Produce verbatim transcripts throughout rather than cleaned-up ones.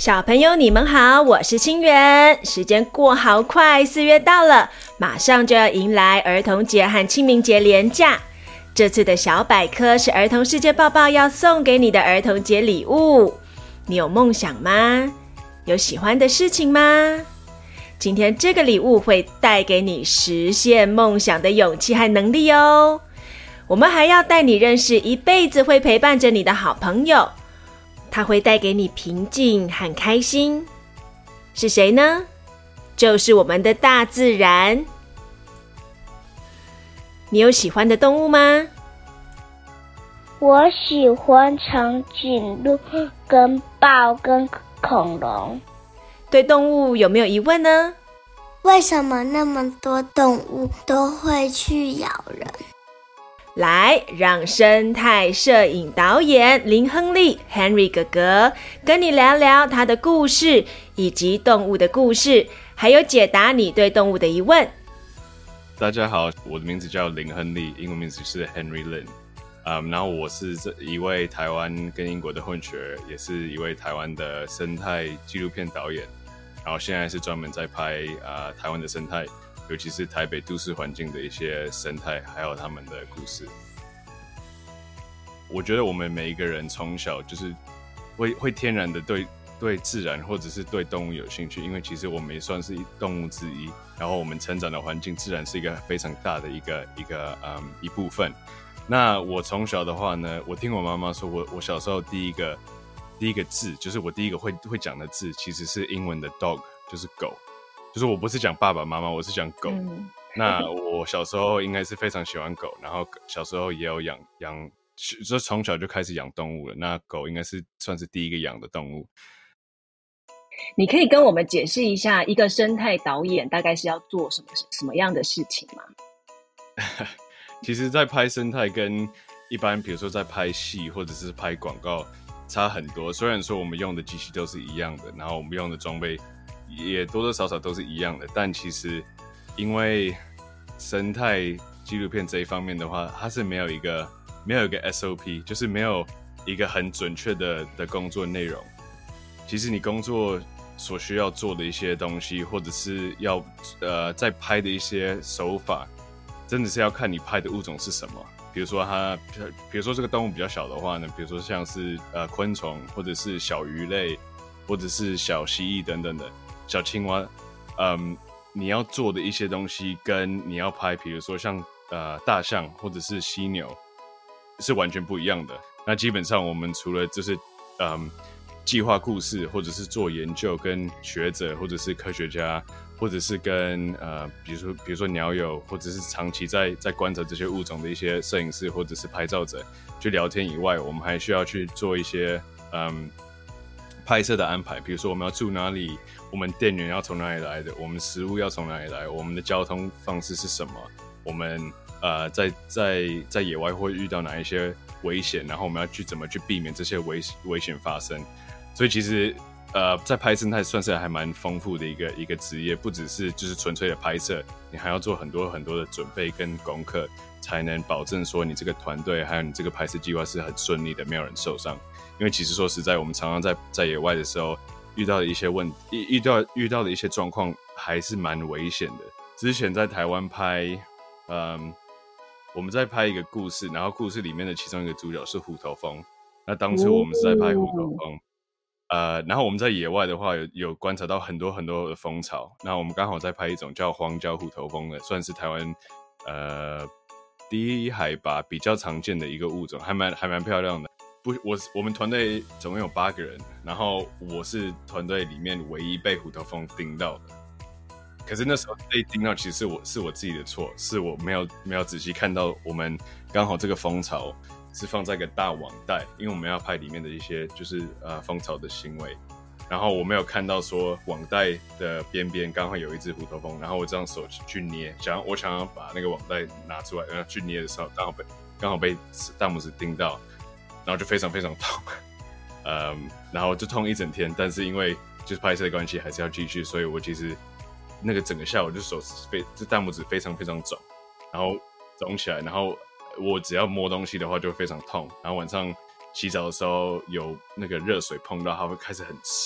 小朋友你们好，我是清源。时间过好快，四月到了，马上就要迎来儿童节和清明节连假。这次的小百科是儿童世界报报要送给你的儿童节礼物。你有梦想吗？有喜欢的事情吗？今天这个礼物会带给你实现梦想的勇气和能力哦。我们还要带你认识一辈子会陪伴着你的好朋友，他会带给你平静和开心。是谁呢？就是我们的大自然。你有喜欢的动物吗？ 我喜欢长颈鹿、跟豹、跟恐龙。 对动物有没有疑问呢？ 为什么那么多动物都会去咬人？ 来，让生态摄影导演林亨利 Henry 哥哥跟你聊聊他的故事，以及动物的故事，还有解答你对动物的疑问。 大家好，我的名字叫林亨利，英文名字是 Henry Lin。嗯，然后我是这一位台湾跟英国的混血儿，也是一位台湾的生态纪录片导演。然后现在是专门在拍呃台湾的生态，尤其是台北都市环境的一些生态，还有他们的故事。我觉得我们每一个人从小就是会会天然的对对自然或者是对动物有兴趣，因为其实我们也算是动物之一。然后我们成长的环境自然是一个非常大的一个一个嗯一部分。那我从小的话呢，我听我妈妈说，我我小时候第一个第一个字，就是我第一个会会讲的字，其实是英文的 dog， 就是狗。就是我不是讲爸爸妈妈，我是讲狗。嗯、那我小时候应该是非常喜欢狗，然后小时候也有养养，就从小就开始养动物了。那狗应该是算是第一个养的动物。 你可以跟我们解释一下，一个生态导演大概是要做什么什么样的事情吗？ 其实在拍生态跟一般比如说在拍戏或者是拍广告差很多，虽然说我们用的机器都是一样的，然后我们用的装备也多多少少都是一样的，但其实因为生态纪录片这一方面的话，它是没有一个没有一个 S O P， 就是没有一个很准确的的工作内容。其实你工作所需要做的一些东西，或者是要呃在拍的一些手法，真的是要看你拍的物种是什么。比如说它，比如说这个动物比较小的话呢，比如说像是呃昆虫，或者是小鱼类，或者是小蜥蜴等等的小青蛙，嗯，你要做的一些东西跟你要拍，比如说像呃大象或者是犀牛，是完全不一样的。那基本上我们除了就是嗯计划故事，或者是做研究，跟学者或者是科学家，或者是跟呃，比如说比如说鸟友，或者是长期在在观察这些物种的一些摄影师或者是拍照者去聊天以外，我们还需要去做一些嗯拍摄的安排。比如说我们要住哪里，我们电源要从哪里来的，我们食物要从哪里来，我们的交通方式是什么，我们呃在在在野外会遇到哪一些危险，然后我们要去怎么去避免这些危危险发生。所以其实呃，在拍生态算是还蛮丰富的一个一个职业，不只是就是纯粹的拍摄，你还要做很多很多的准备跟功课，才能保证说你这个团队还有你这个拍摄计划是很顺利的，没有人受伤。因为其实说实在，我们常常在在野外的时候遇到的一些问题，遇到遇到的一些状况还是蛮危险的。之前在台湾拍，嗯，我们在拍一个故事，然后故事里面的其中一个主角是虎头蜂。那当初我们是在拍虎头蜂。哦呃，然后我们在野外的话有，有观察到很多很多的蜂巢。那我们刚好在拍一种叫荒郊虎头蜂的，算是台湾呃低海拔比较常见的一个物种，还蛮还蛮漂亮的。不，我我们团队总共有八个人，然后我是团队里面唯一被虎头蜂叮到的。可是那时候被叮到，其实是我是我自己的错，是我没有没有仔细看到我们刚好这个蜂巢是放在一个大网袋，因为我们要拍里面的一些就是呃蜂巢的行为，然后我没有看到说网袋的边边刚好有一只虎头蜂，然后我这样手去捏，想我想要把那个网袋拿出来，然后去捏的时候，刚好被刚好被大拇指叮到，然后就非常非常痛，嗯，然后就痛一整天，但是因为就是拍摄的关系，还是要继续，所以我其实那个整个下午就手非这大拇指非常非常肿，然后肿起来，然后我只要摸东西的话就会非常痛，然后晚上洗澡的时候有那个热水碰到，它会开始很刺，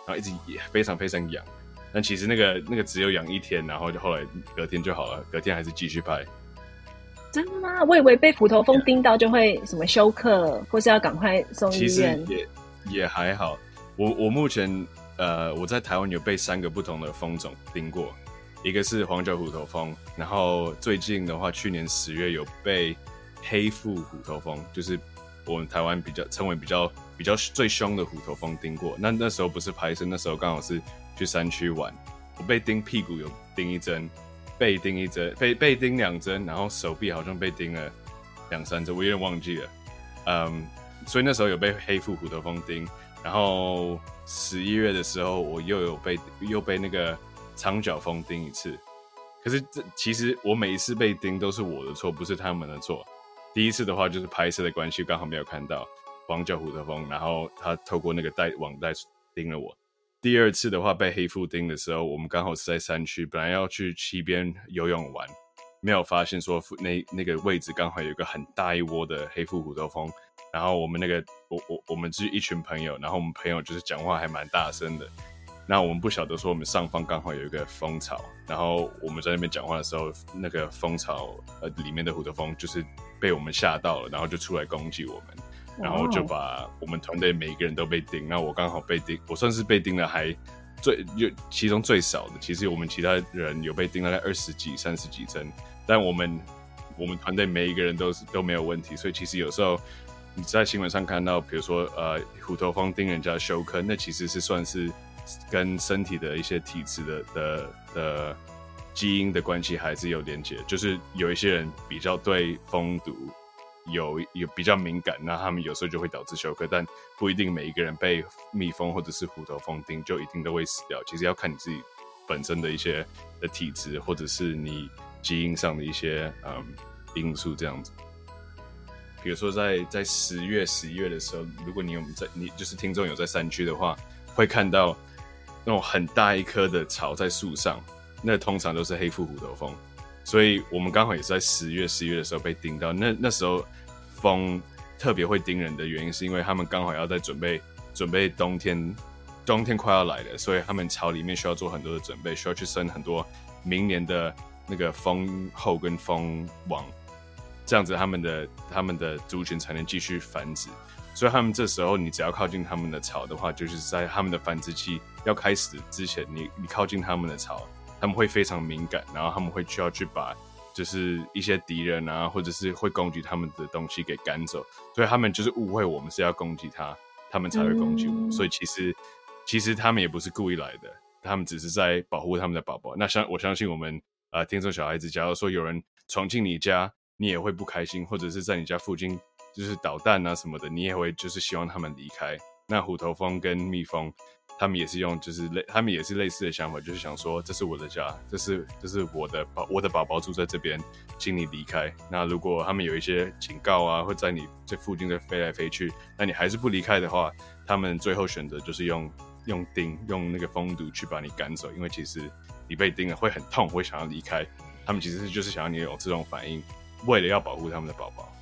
然后一直非常非常痒。但其实那个那个只有痒一天，然后就后来隔天就好了，隔天还是继续拍。 真的吗？我以为被虎头蜂叮到就会什么休克，或是要赶快送医院。 其实也也还好。我我目前呃我在台湾有被三个不同的蜂种叮过，一个是黄脚虎头蜂，然后最近的话，去年十月有被黑腹虎头蜂，就是我们台湾比较称为比较比较最凶的虎头蜂叮过。那那时候不是拍摄，那时候刚好是去山区玩，我被叮屁股有叮一针，背叮一针，被被叮两针，然后手臂好像被叮了两三针，我有点忘记了。嗯，所以那时候有被黑腹虎头蜂叮，然后十一月的时候我又有被又被那个长脚蜂叮一次。可是这其实我每一次被叮都是我的错，不是他们的错。第一次的话就是拍摄的关系，刚好没有看到黄脚虎头蜂，然后他透过那个带网带叮了我。第二次的话被黑腹叮的时候，我们刚好是在山区，本来要去溪边游泳玩，没有发现说那那个位置刚好有一个很大一窝的黑腹虎头蜂，然后我们那个我我我们是一群朋友，然后我们朋友就是讲话还蛮大声的，那我们不晓得说我们上方刚好有一个蜂巢，然后我们在那边讲话的时候，那个蜂巢呃里面的虎头蜂就是被我们吓到了，然后就出来攻击我们。然后就把我们团队每一个人都被叮，那我刚好被叮，我算是被叮了还最就其中最少的，其实我们其他人有被叮大概二十几、三十几针，但我们我们团队每一个人都是都没有问题，所以其实有时候你在新闻上看到，比如说呃虎头蜂叮人家休克，那其实是算是跟身体的一些体质的的的基因的关系还是有连结，就是有一些人比较对蜂毒。有有比较敏感，那他们有时候就会导致休克，但不一定每一个人被蜜蜂或者是虎头蜂叮就一定都会死掉。其实要看你自己本身的一些的体质，或者是你基因上的一些嗯因素这样子。比如说在在十月、十一月的时候，如果你有在你就是听众有在山区的话，会看到那种很大一颗的巢在树上，那通常都是黑腹虎头蜂。所以我们刚好也是在十月、十一月的时候被叮到。那那时候蜂特别会叮人的原因，是因为他们刚好要在准备准备冬天，冬天快要来了，所以他们巢里面需要做很多的准备，需要去生很多明年的那个蜂后跟蜂王，这样子他们的他们的族群才能继续繁殖。所以他们这时候，你只要靠近他们的巢的话，就是在他们的繁殖期要开始之前，你你靠近他们的巢。他们会非常敏感，然后他们会需要去把就是一些敌人啊，或者是会攻击他们的东西给赶走，所以他们就是误会我们是要攻击他，他们才会攻击我们。嗯、所以其实其实他们也不是故意来的，他们只是在保护他们的宝宝。那相我相信我们呃听众小孩子，假如说有人闯进你家，你也会不开心，或者是在你家附近就是捣蛋啊什么的，你也会就是希望他们离开。那虎头蜂跟蜜蜂。他们也是用，就是类，他们也是类似的想法，就是想说，这是我的家，这是这是我的宝，我的宝宝住在这边，请你离开。那如果他们有一些警告啊，会在你这附近的飞来飞去，那你还是不离开的话，他们最后选择就是用用叮，用那个蜂毒去把你赶走，因为其实你被叮了会很痛，会想要离开。他们其实就是想要你有这种反应，为了要保护他们的宝宝。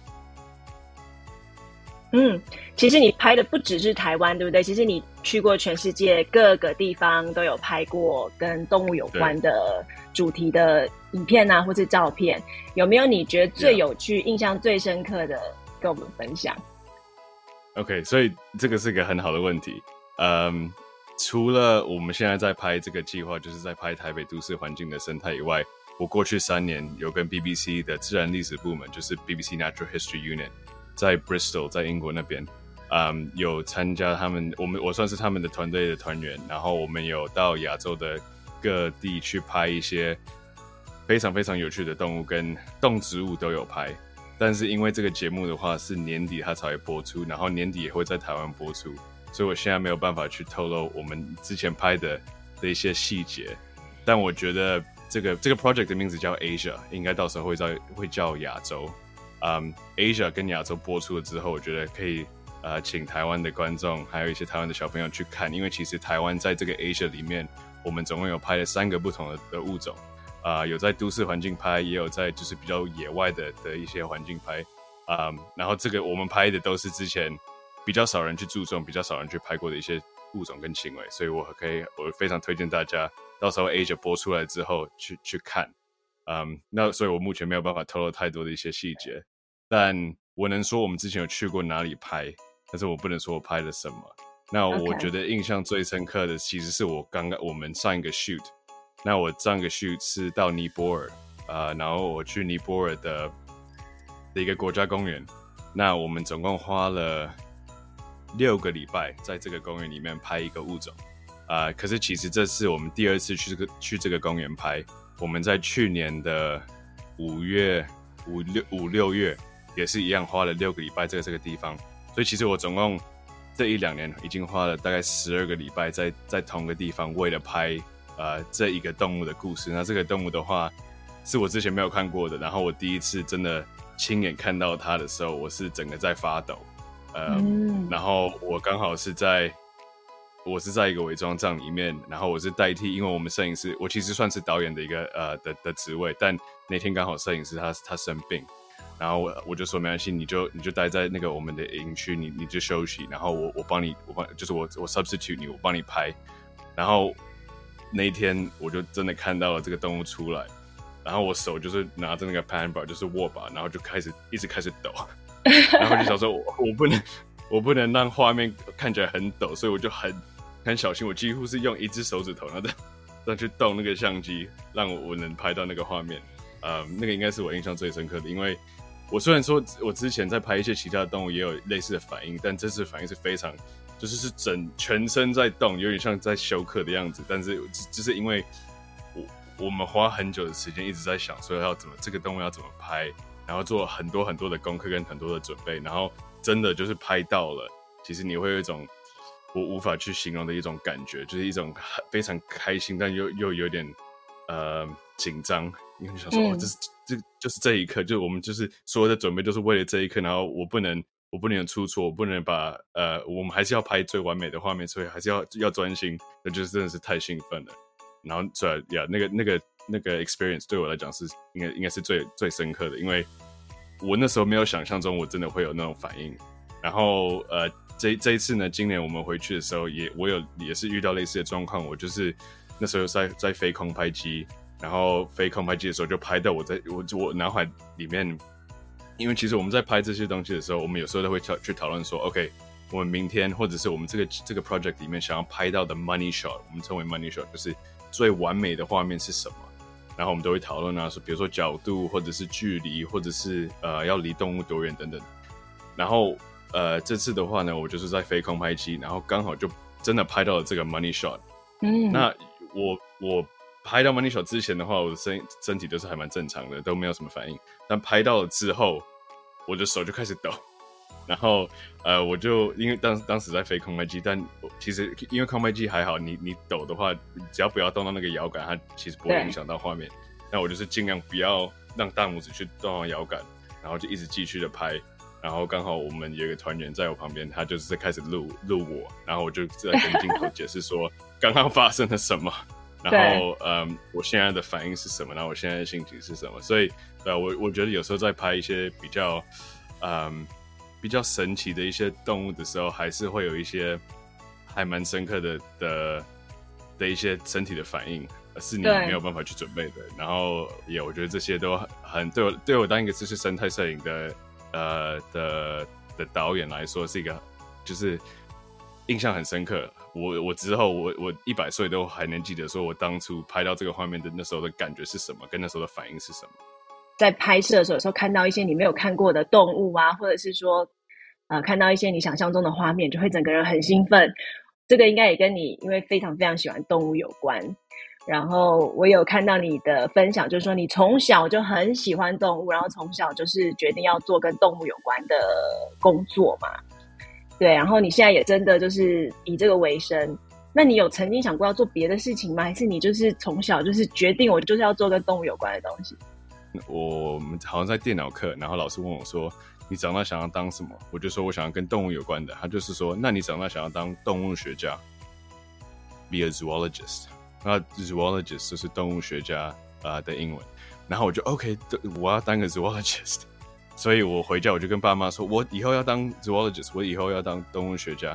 嗯，其实你拍的不只是台湾，对不对？其实你去过全世界各个地方，都有拍过跟动物有关的主题的影片啊，或是照片。有没有你觉得最有趣、yeah. 印象最深刻的，跟我们分享 ？OK， 所以这个是个很好的问题。嗯，除了我们现在在拍这个计划，就是在拍台北都市环境的生态以外，我过去三年有跟 B B C 的自然历史部门，就是 B B C Natural History Unit。在 Bristol， 在英国那边，嗯，有参加他们，我们我算是他们的团队的团员，然后我们有到亚洲的各地去拍一些非常非常有趣的动物跟动植物都有拍，但是因为这个节目的话是年底它才会播出，然后年底也会在台湾播出，所以我现在没有办法去透露我们之前拍的的一些细节，但我觉得这个这个 project 的名字叫 Asia， 应该到时候会叫会叫亚洲。Um, Asia 跟亚洲播出了之后，我觉得可以呃请台湾的观众还有一些台湾的小朋友去看，因为其实台湾在这个 Asia 里面，我们总共有拍了三个不同 的, 的物种，啊、呃，有在都市环境拍，也有在就是比较野外的的一些环境拍，啊、um, ，然后这个我们拍的都是之前比较少人去注重、比较少人去拍过的一些物种跟行为，所以我可以我非常推荐大家到时候 Asia 播出来之后去去看。嗯，那所以我目前没有办法透露太多的一些细节，但我能说我们之前有去过哪里拍，但是我不能说我拍了什么。那我觉得印象最深刻的其实是我刚刚我们上一个 shoot， 那我上一个 shoot 是到尼泊尔，呃，然后我去尼泊尔的的一个国家公园，那我们总共花了六个礼拜在这个公园里面拍一个物种，啊、呃，可是其实这是我们第二次去这个去这个公园拍。我们在去年的五月、五六、五六月也是一样花了六个礼拜在这个地方，所以其实我总共这一两年已经花了大概十二个礼拜在在同个地方，为了拍呃这一个动物的故事。那这个动物的话，是我之前没有看过的，然后我第一次真的亲眼看到它的时候，我是整个在发抖，呃，嗯、然后我刚好是在。我是在一个伪装帐里面，然后我是代替，因为我们摄影师，我其实算是导演的一个呃的的职位，但那天刚好摄影师他他生病，然后我我就说没关系，你就你就待在那个我们的营区，你你就休息，然后我我帮你，我帮就是我我 substitute 你，我帮你拍，然后那一天我就真的看到了这个动物出来，然后我手就是拿着那个 pan bar 就是握把，然后就开始一直开始抖，然后就想说我我不能我不能让画面看起来很抖，所以我就很。很小心，我几乎是用一只手指头，然后再再去动那个相机，让我我能拍到那个画面。呃，那个应该是我印象最深刻的，因为我虽然说我之前在拍一些其他的动物也有类似的反应，但这次反应是非常，就是是整全身在动，有点像在休克的样子。但是就是因为我我们花很久的时间一直在想说要怎么这个动物要怎么拍，然后做很多很多的功课跟很多的准备，然后真的就是拍到了，其实你会有一种。我无法去形容的一种感觉，就是一种非常开心，但又又有点呃紧张，因为想说、嗯、哦，这是这就是这一刻，就我们就是所有的准备就是为了这一刻，然后我不能我不能有出错，我不能把呃我们还是要拍最完美的画面，所以还是要要专心，那就是真的是太兴奋了。然后所以呀，那个那个那个 experience 对我来讲是应该应该是最最深刻的，因为我那时候没有想象中我真的会有那种反应，然后呃。这, 这一次呢，今年我们回去的时候也，我有也是遇到类似的状况。我就是那时候在在飞空拍机，然后飞空拍机的时候就拍到我在我我脑海里面，因为其实我们在拍这些东西的时候，我们有时候都会去讨论说 ，OK， 我们明天或者是我们这个这个 project 里面想要拍到的 money shot， 我们称为 money shot， 就是最完美的画面是什么？然后我们都会讨论啊，说比如说角度，或者是距离，或者是呃要离动物多远等等，然后。呃，这次的话呢，我就是在飞空拍机，然后刚好就真的拍到了这个 money shot。嗯，那我我拍到 money shot 之前的话，我的身身体都是还蛮正常的，都没有什么反应。但拍到了之后，我的手就开始抖，然后呃，我就因为当当时在飞空拍机，但其实因为空拍机还好，你你抖的话，只要不要动到那个摇杆，它其实不会影响到画面。那我就是尽量不要让大拇指去动到摇杆，然后就一直继续的拍。然后刚好我们有一个团员在我旁边，他就是开始录录我，然后我就在跟镜头解释说刚刚发生了什么，然后嗯，我现在的反应是什么，然后我现在的心情是什么。所以呃，我我觉得有时候在拍一些比较嗯比较神奇的一些动物的时候，还是会有一些还蛮深刻的的的一些身体的反应，是你没有办法去准备的。然后也我觉得这些都很对我对我当一个就是生态摄影的。呃的的导演来说是一个就是印象很深刻。我我之后我我一百岁都还能记得，说我当初拍到这个画面的那时候的感觉是什么，跟那时候的反应是什么。 在拍摄的时候，有时候看到一些你没有看过的动物啊，或者是说呃看到一些你想象中的画面，就会整个人很兴奋。这个应该也跟你因为非常非常喜欢动物有关。然后我有看到你的分享，就是说你从小就很喜欢动物，然后从小就是决定要做跟动物有关的工作嘛。对，然后你现在也真的就是以这个为生。那你有曾经想过要做别的事情吗？还是你就是从小就是决定我就是要做跟动物有关的东西？ 我们好像在电脑课，然后老师问我说你长大想要当什么，我就说我想要跟动物有关的。他就是说那你长大想要当动物学家， be a zoologist。那 zoologist 就是动物学家、呃、的英文，然后我就 OK， 我要当个 zoologist， 所以我回家我就跟爸妈说，我以后要当 zoologist， 我以后要当动物学家。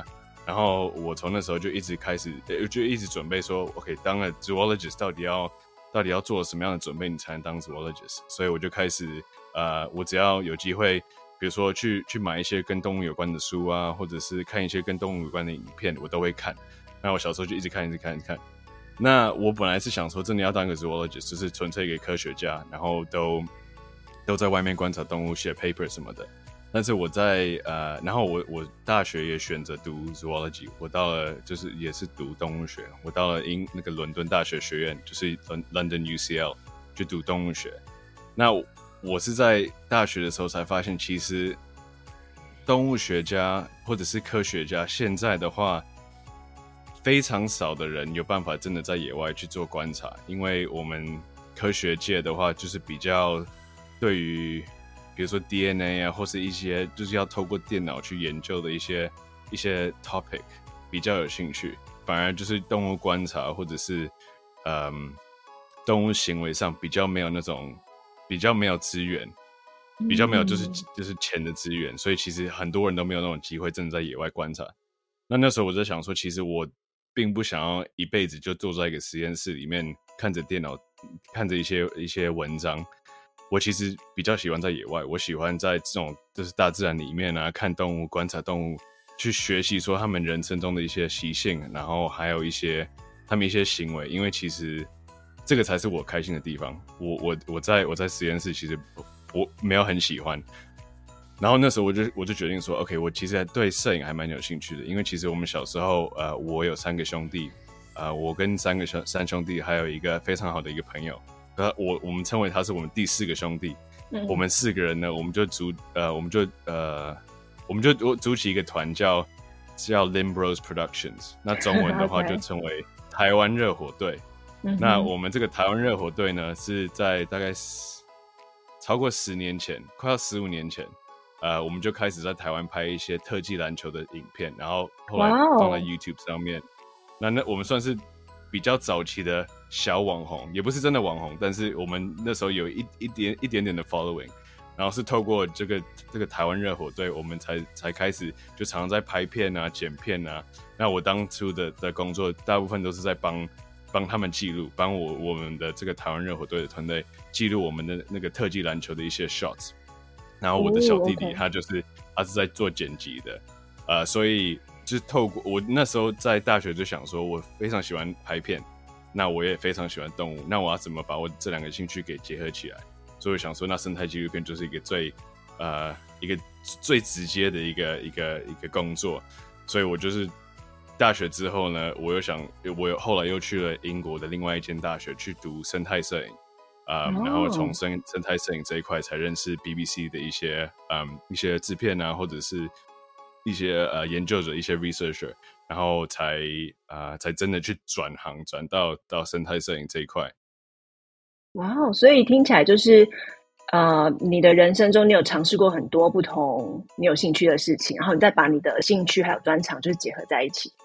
然后我从那时候就一直开始，就一直准备说 ，OK， 当了 zoologist 到底要到底要做什么样的准备，你才能当 zoologist？ 所以我就开始，呃，我只要有机会，比如说去去买一些跟动物有关的书啊，或者是看一些跟动物有关的影片，我都会看。那我小时候就一直看，一直看，一直看。那我本来是想说，真的要当一个 zoologist， 就是纯粹一个科学家，然后都都在外面观察动物，写 paper 什么的。但是我在呃，然后我我大学也选择读 zoology， 我到了就是也是读动物学，我到了英那个伦敦大学学院，就是 London U C L 去读动物学。那我, 我是在大学的时候才发现，其实动物学家或者是科学家，现在的话，非常少的人有办法真的在野外去做观察，因为我们科学界的话，就是比较对于比如说 D N A 啊，或是一些就是要透过电脑去研究的一些一些 topic 比较有兴趣，反而就是动物观察或者是嗯动物行为上比较没有那种比较没有资源，比较没有就是就是钱的资源，所以其实很多人都没有那种机会真的在野外观察。那那时候我在想说，其实我并不想要一辈子就坐在一个实验室里面看着电脑看着一些一些文章。我其实比较喜欢在野外，我喜欢在这种就是大自然里面啊，看动物，观察动物，去学习说他们人生中的一些习性，然后还有一些他们一些行为，因为其实这个才是我开心的地方。我我我在我在实验室其实我没有很喜欢，然后那时候我就我就决定说 ，OK， 我其实对摄影还蛮有兴趣的，因为其实我们小时候呃，我有三个兄弟，呃，我跟三个兄三兄弟，还有一个非常好的一个朋友。呃，我我们称为他是我们第四个兄弟，嗯、我们四个人呢，我们就组呃，我们就呃，我们就组起一个团叫叫 Limbros Productions， 那中文的话就称为台湾热火队。嗯、那我们这个台湾热火队呢，是在大概超过十年前，快要十五年前，呃，我们就开始在台湾拍一些特技篮球的影片，然后后来放在 YouTube 上面。Wow. 那那我们算是比较早期的小网红，也不是真的网红，但是我们那时候有一一点一点点的 following， 然后是透过这个这个台湾热火队，我们才才开始就常常在拍片啊、剪片啊。那我当初的的工作，大部分都是在帮帮他们记录，帮我我们的这个台湾热火队的团队记录我们的那个特技篮球的一些 shots。然后我的小弟弟、oh, okay. 他就是他是在做剪辑的，呃，所以。就是透过我那时候在大学就想说，我非常喜欢拍片，那我也非常喜欢动物，那我要怎么把我这两个兴趣给结合起来？所以我想说，那生态纪录片就是一个最呃一个最直接的一个一个一个工作。所以我就是大学之后呢，我又想，我有后来又去了英国的另外一间大学去读生态摄影，呃 oh. 然后从生生态摄影这一块才认识 B B C 的一些嗯一些制片啊，或者是。一些呃研究者，一些 researcher， 然后才呃才真的去转行，转到到生态摄影这一块。 哇哦！所以听起来就是呃，你的人生中你有尝试过很多不同你有兴趣的事情，然后你再把你的兴趣还有专长就是结合在一起。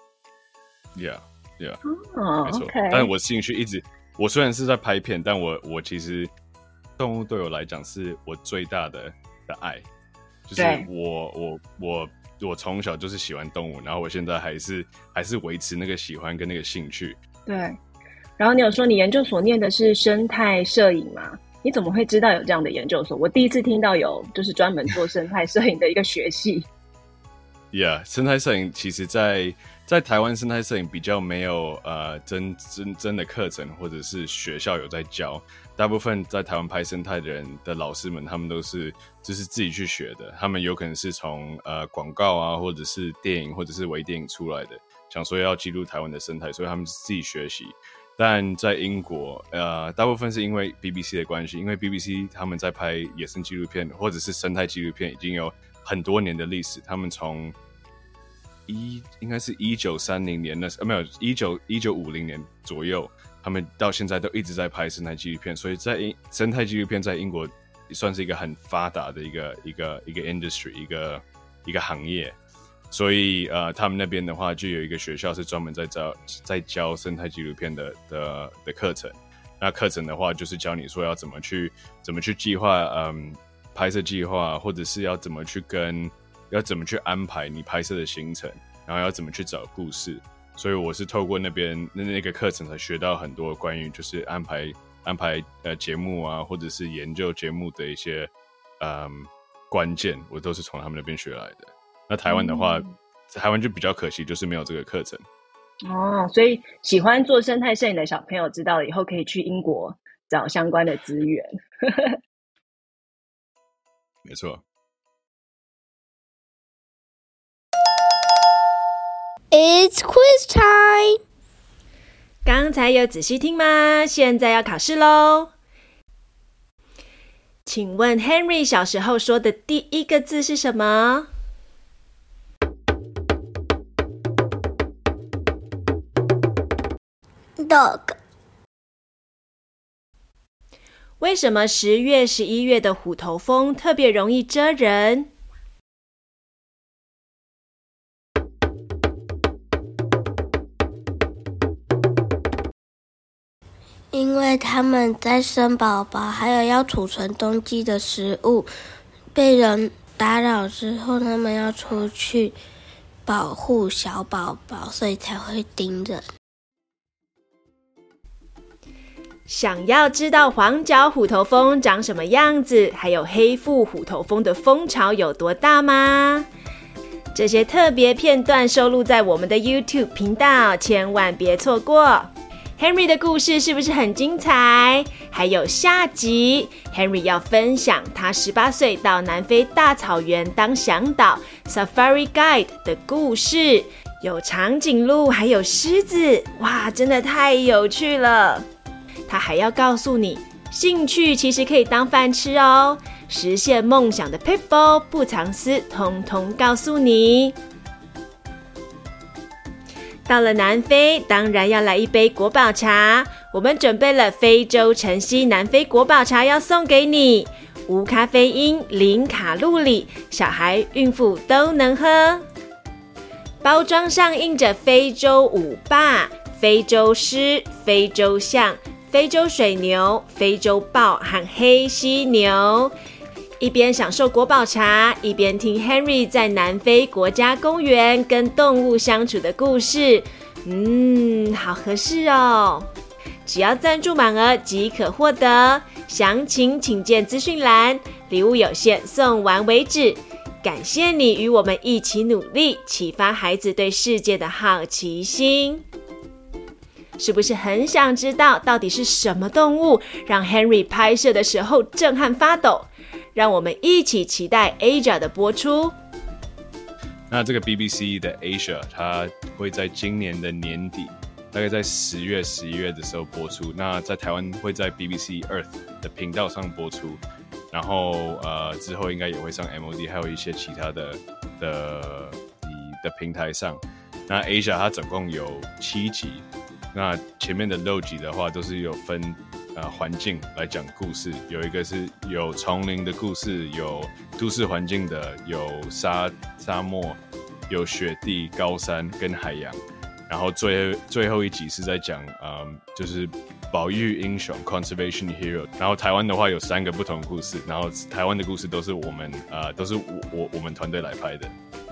Yeah, yeah，、 哦、 没错。 Okay. 但我兴趣一直，我虽然是在拍片，但我我其实动物对我来讲是我最大的的爱，就是我我我。我从小就是喜欢动物，然后我现在还是还是维持那个喜欢跟那个兴趣。 对，然后你有说你研究所念的是生态摄影吗？你怎么会知道有这样的研究所？我第一次听到有就是专门做生态摄影的一个学系。 Yeah， 生态摄影其实在在台湾生态摄影比较没有呃真真真的课程或者是学校有在教。大部分在台湾拍生态的人的老师们，他们都是就是自己去学的。他们有可能是从呃广告啊，或者是电影或者是微电影出来的，想说要记录台湾的生态，所以他们自己学习。但在英国，呃，大部分是因为 B B C 的关系，因为 B B C 他们在拍野生纪录片或者是生态纪录片已经有很多年的历史。他们从一应该是一九三零年那时，呃没有一九一九五零年左右。他们到现在都一直在拍生态纪录片，所以在生态纪录片在英国算是一个很发达的一个一个一个 industry， 一个一个行业。所以呃，他们那边的话就有一个学校是专门在教在教生态纪录片的的的课程。那课程的话就是教你说要怎么去怎么去计划嗯拍摄计划，或者是要怎么去跟要怎么去安排你拍摄的行程。 然后要怎么去找故事。所以我是透过那边那那个课程才学到很多关于就是安排安排呃节目啊，或者是研究节目的一些嗯关键，我都是从他们那边学来的。那台湾的话，嗯、台湾就比较可惜，就是没有这个课程。 哦，所以喜欢做生态摄影的小朋友知道了以后，可以去英国找相关的资源。 没错。 It's quiz time！ 刚才有仔细听吗？现在要考试咯。请问 Henry 小时候说的第一个字是什么？ Dog。 为什么十月、十一月的虎头蜂特别容易蛰人？ 因为他们在生宝宝，还有要储存冬季的食物，被人打扰之后，他们要出去保护小宝宝，所以才会叮人。 想要知道黄脚虎头蜂长什么样子，还有黑腹虎头蜂的蜂巢有多大吗？这些特别片段收录在我们的 YouTube 频道，千万别错过。Henry 的故事是不是很精彩？还有下集 Henry 要分享他十八岁到南非大草原当向导 Safari Guide 的故事，有长颈鹿还有狮子，哇，真的太有趣了。他还要告诉你，兴趣其实可以当饭吃哦，实现梦想的 Pitbull 不藏私，通通告诉你。到了南非，当然要来一杯国宝茶。我们准备了非洲晨曦南非国宝茶要送给你，无咖啡因，零卡路里，小孩、孕妇都能喝。包装上印着非洲五霸、非洲狮、非洲象、非洲水牛、非洲豹和黑犀牛。一边享受国宝茶，一边听 Henry 在南非国家公园跟动物相处的故事，嗯，好合适哦。只要赞助满额即可获得，详情请见资讯栏，礼物有限，送完为止。感谢你与我们一起努力，启发孩子对世界的好奇心。是不是很想知道到底是什么动物让 Henry 拍摄的时候震撼发抖？让我们一起期待 Asia 的播出。 那这个 B B C 的 Asia 它会在今年的年底，大概在十月、十一月的时候播出。那在台湾会在 B B C Earth 的频道上播出，然后呃之后应该也会上 M O D， 还有一些其他的的的平台上。那 Asia 它总共有七集，那前面的六集的话都是有分呃环境来讲故事，有一个是有丛林的故事，有都市环境的，有沙沙漠，有雪地、高山跟海洋。然后最最后一集是在讲，嗯，就是保育英雄 （conservation hero）。然后台湾的话有三个不同的故事，然后台湾的故事都是我们呃都是我我我们团队来拍的。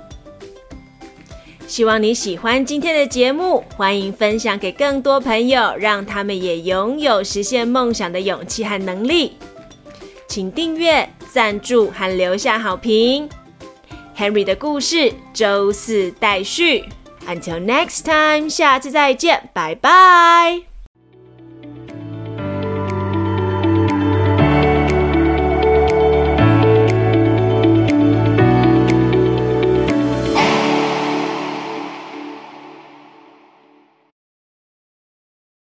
希望你喜欢今天的节目，欢迎分享给更多朋友，让他们也拥有实现梦想的勇气和能力。请订阅、赞助和留下好评。Henry 的故事周四待续。Until next time， 下次再见，拜拜。